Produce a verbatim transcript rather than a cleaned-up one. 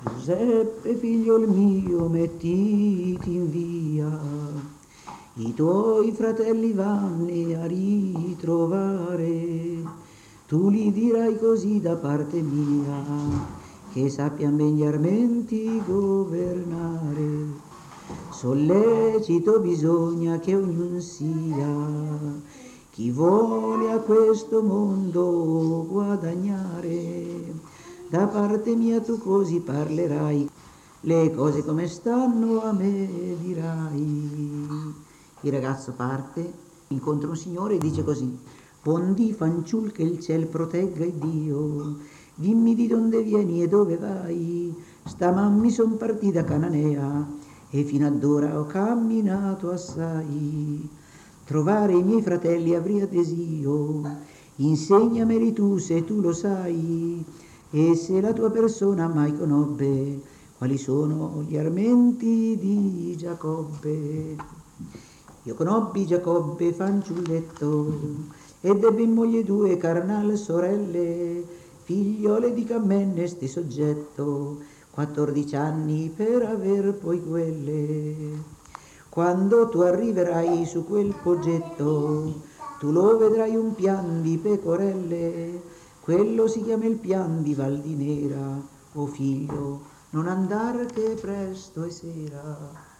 Giuseppe, figliol mio, mettiti in via, i tuoi fratelli vanni a ritrovare, tu li dirai così da parte mia, che sappian degnarmenti governare. Sollecito bisogna che ognuno sia chi vuole a questo mondo guadagnare. Da parte mia tu così parlerai, le cose come stanno a me dirai. Il ragazzo parte, incontra un signore e dice così: Pondi fanciul che il ciel protegga il Dio, dimmi di donde vieni e dove vai. Stamani son partita Cananea e fino ad ora ho camminato assai. Trovare i miei fratelli avria desio, insegnameli tu se tu lo sai, e se la tua persona mai conobbe quali sono gli armenti di Giacobbe. Io conobbi Giacobbe fanciulletto ed ebbe in moglie due carnal sorelle, figliole di Cammenne sti soggetto, quattordici anni per aver poi quelle. Quando tu arriverai su quel poggetto, tu lo vedrai un pian di pecorelle, quello si chiama il pian di Val di Nera. O figlio, non andar che presto è sera.